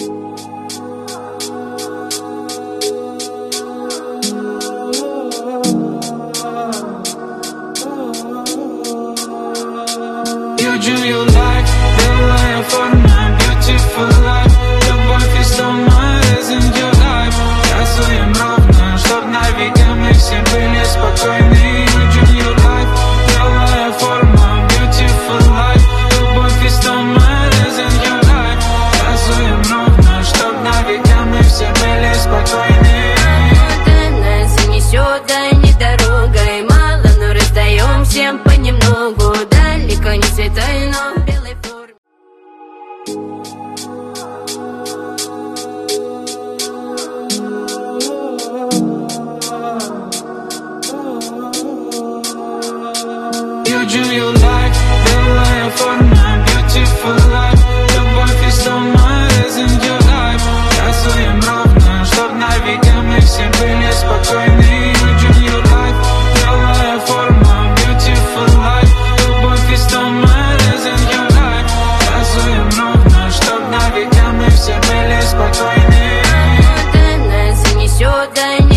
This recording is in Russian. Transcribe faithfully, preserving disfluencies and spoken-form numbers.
You do you like белая форма, beautiful life. Любовь из дома, isn't your life. Рисуем ровно, чтоб на веки мы все были спокойны. You do you like белая форма, beautiful life. Любовь из дома, isn't your life. Рисуем ровно, чтоб на веки мы все были спокойны. Ты нас несет, да не дорогой. Мало, но раздаем всем понемногу. Далеко не святой, но в белой форме. You do you like белая форма, beautiful life. Любовь из дома, isn't your life. Рисуем ровно, чтоб на веки мы все были спокойны. You do you like белая форма, beautiful life. Любовь из дома, isn't your life. Рисуем ровно, чтоб на веки мы все были спокойны. Ты нас несет, да не